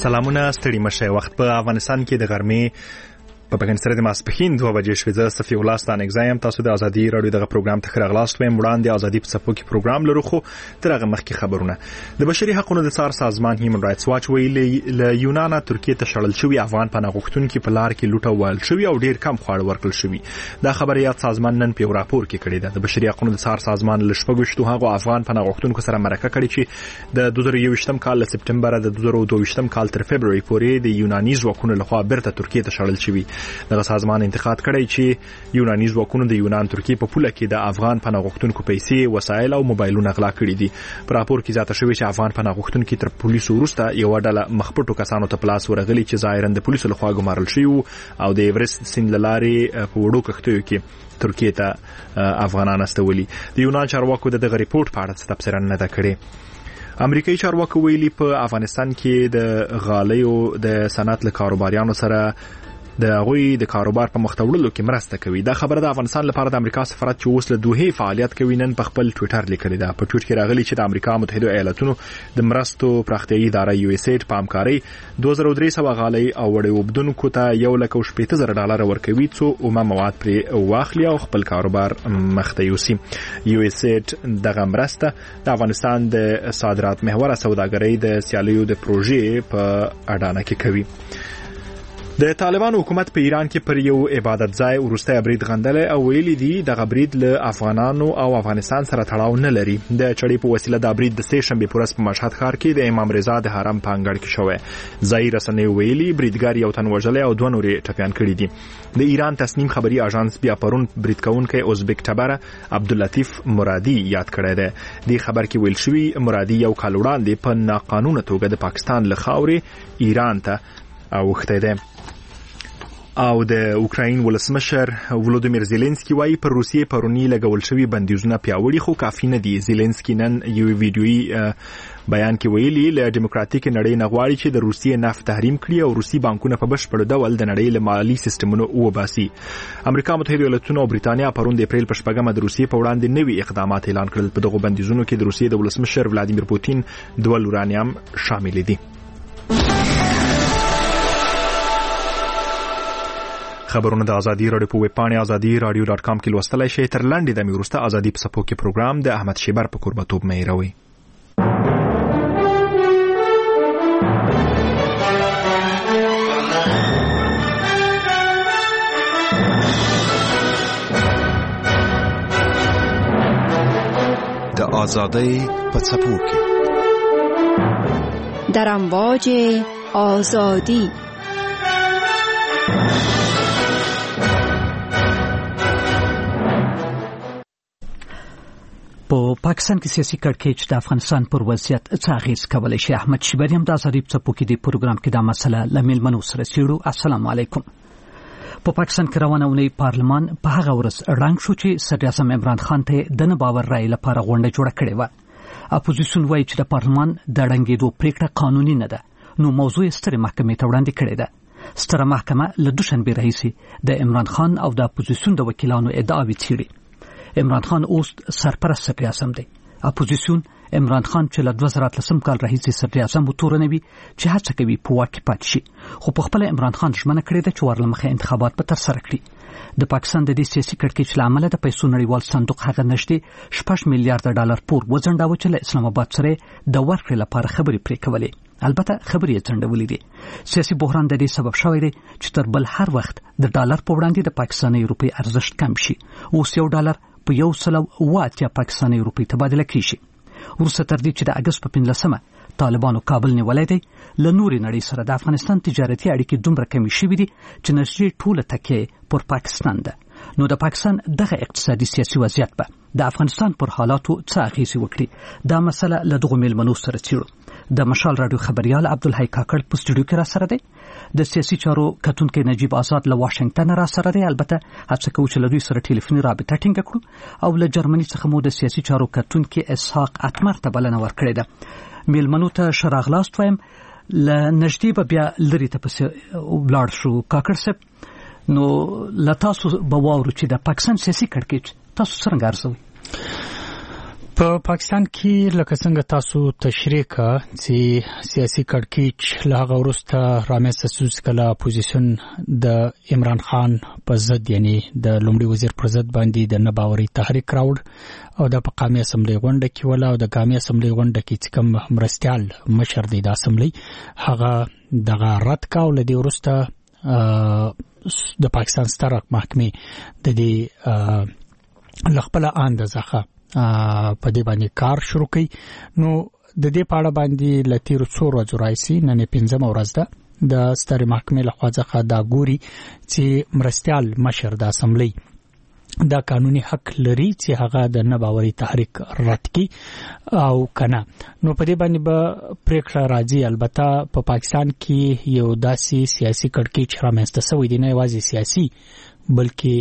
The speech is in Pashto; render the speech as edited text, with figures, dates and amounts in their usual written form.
سلامونه ستړي مشه. وخت په افغانستان کې د غرمې په پکن سره د ماسپخین 2 بجې شوې. زه صفي الله ستان اگزایم. تاسو د ازادي رادیو دغه پروګرام ته خراغلاست وایم. وړاندې ازادي په صفو کې پروګرام لرو، خو ترغه مخکې خبرونه. د بشري حقوقو د څار سازمان هیومن رائټس واچ ویلي له یونان ترکیه ته شړل شوی افغان پناه غوښتونکو په لار کې لوټه وال شوی او ډیر کم خواړه ورکړل شوی. دا خبره یاد سازمان نن په راپور کې کړې ده. د بشري حقوقو د څار سازمان له شپږشتو هغو افغان پناه غوښتونکو سره مرکه کړې چې د 2021م کال له سپټمبر د 2022م کال تر فبرवरी پورې د یوناني ځواکونو لخوا بیرته ترکیه ته شړل شوی. دغه سازمان انتقاد کړی چې یوناني ځواکونو د یونان ترکیه په پوله کې د افغان پناه غوښتونکو پیسې، وسایل او موبایلونه غلا کړي دي. په راپور کې ذکر شوی چې افغان پناه غوښتونکو تر پولیسو وروسته یو ډله مخپټو کسانو ته پلاس ورغلي چې ظاهرا د پولیسو لخوا ګمارل شوی او د ایورست سیند لارې په وړو کښتیو کې ترکیه ته افغانان استولي. د یونان چارواکو دغه ریپورت په اړه تبصره نه ده کړې. امریکایي چارواکو ویلي په افغانستان کې د غالیو د صنعت له کاروباریانو سره د غوي د کاروبار په مختوړلو کې مرسته کوي. دا خبره د افغانستان لپاره د امریکا سفارت چې اوس له دوه فعالیت کوي نن په خپل ټوئیټر لیکلی ده. په ټوئیټ کې راغلی چې د امریکا متحده ایالاتونو د مرستو پراختیایي اداره یو اس ایډ په همکارۍ 2300 غالۍ او وړې وبدونکو ته $1,80,000 ورکوي څو اومه مواد پرې واخلي او خپل کاروبار مخته یوسي. یو اس ایډ دغه مرسته د افغانستان د صادرات محور سوداګرۍ د سیالیو د پروژې په اډانه کې کوي. د طالبانو حکومت په ایران کې پر یو عبادت ځای ورسته برید غندل او ویلي دي د برید له افغانانو او افغانستان سره تړاو نه لري. د چړې په وسیله د برید د سه شنبه پورس په مشهد ښار کې د امام رضا د حرم په انګړ کې شوی. ځای رسنۍ ویلي بریدګر یو تن وژل او 2 نورې ټپيان کړي دي. د ایران تصنیم خبري اژانس بیا پرون برید کوونکی ازبک ټبر عبداللطیف مرادي یاد کړی دی. د خبر کې ویل شوی مرادي یو کال وړاندې په ناقانونه توګه د پاکستان له خاورې ایران ته اوخته دی. او د اوکراین ولسمشر ولودیمیر زيلنسکي وايي پر روسیې پرونی لګول شوی بندیزونه پیاوړي خو کافي نه دي. زيلنسکي نن یو ویډیويي بیان کې ویلي له ډیموکراتیک نړۍ نه غواړي چې د روسیې نفت تحریم کړي او روسي بانکونه په بشپړ ډول د نړۍ له مالی سیستمونو وباسي. امریکا متحده ایالاتونو او بریتانیا پرون د اپریل په 8 د روسیې په وړاندې نوي اقدامات اعلان کړل. په دغه بندیزونو کې د روسیې د ولسمشر ولادیمیر پوتین ډول یورانیم شامل دي. خبرونه د ازادي رادیو په ویب پاڼه azadi.radio.com کې لوستلای شئ. تر لاندې د میورسته ازادي په صفو کې پروګرام د احمد شیبر په قربتوب مې راوي. د ازادي په صفو کې در امواج آزادی. په پاکستان کې سیاسي کړکېچ د افغانستان پر وضعیت څه اغیز کولی شي؟ احمد شیبر هم د ازادي په صفو کې د پروګرام کې دا مسله لمیل منو سره سیړو. السلام علیکم. په پاکستان کې روانه ونی پارلمان په هغه ورځ رنګ شو چې صدر اعظم عمران خان ته د نه باور رائے لپاره غونډه جوړه کړې و. اپوزیسیون وايي چې د پارلمان د ړنګېدو پریکړه قانوني نه ده، نو موضوع ستر محکمې ته وړاندې کړې ده. ستره محکمه له دوشنبه راهیسې د عمران خان او د اپوزیسیون د وکیلانو ادعاوې څېړي. عمران خان اوس سرپرست صدر اعظم دی. اپوزیسیون عمران خان چې له 2013 کال راهیسې صدر اعظم وتورنوي چې هڅه کوي په واک کې پاتې شي، خو په خپل عمران خان ژمنه کړې ده چې ورلمخه انتخابات به ترسره کړي. د پاکستان د دې سیاسي کړکېچ له امله د پیسو نړیوال صندوق هغه نږدې $6 میلیارډ پور وځنډاوه چې له اسلام آباد سره د ورکړې لپاره خبرې پرې کولې. البته خبرې یې ځنډولې دي. سیاسي بحران د دې سبب شوی دی چې تر بل هر وخت د ډالر په وړاندې د پاکستاني روپۍ ارزښت کم شي. اوس $1 په 180 پاکستاني روپۍ تبادله کیږي. وروسته تر دې چې د اگست په 15 طالبانو کابل نیولای دی، له نورې نړۍ سره د افغانستان تجارتي اړیکې دومره کمې شوې دي چې نږدې ټوله تکیه پر پاکستان ده. نو د پاکستان دغه اقتصادي سیاسي وضعیت به د افغانستان پر حالاتو څه اغیزې وکړي؟ دا مسله له دغو میلمنو سره څېړو. د مشال رادیو خبريال عبدالحی کاکړ په سټوډیو کې را سره دی. د سیاسي چارو کتونکي نجیب آزاد له واشنگټن را سره دی. البته هڅه کوو چې له دوی سره ټلیفوني رابطه ټینګه کړو. او له جرمني څخه مو د سیاسي چارو کتونکي اسحاق اتمر ته بلنه ورکړې ده. میلمنو ته شراغلاست وایم. له نږدې به بیا لري ته پسې ولاړ شو. کاکړ صاحب، نو له تاسو به واورو چې د پاکستان سیاسي کړکېچ تاسو څنګه ارزوئ؟ په پاکستان کې لکه څنګه تاسو تشریح کړه چې سیاسي کړکېچ لا غوړسته رامنځته شوه کله اپوزیشن د عمران خان په ضد یعنی د لومړي وزیر پر ضد باندې د نباوري تحریک راوړ او د قومي اسمبلی غونډه کې ولا او د قومي اسمبلی غونډه کې کوم مرستيال مشر دی د اسمبلی هغه دغه رد کاو لدی ورسته د پاکستان ستر محکمې د دې لخپله اندازه په دې باندې کار شروع کړي نو د دې پاړه باندې لتیر څو ورځې راځي نن 15 ورځ ده د ستر محکمې لخوا ځخه دا ګوري چې مرستيال مشر د اسمبلی دا قانوني حق لري چې هغه د نباوري تحریک رد کړي او کنه نو په دې باندې به پریکړه راځي البته په پاکستان کې یو داسې سیاسي کړکېچ رامنځته شوی دی نه یوازې سیاسي بلکې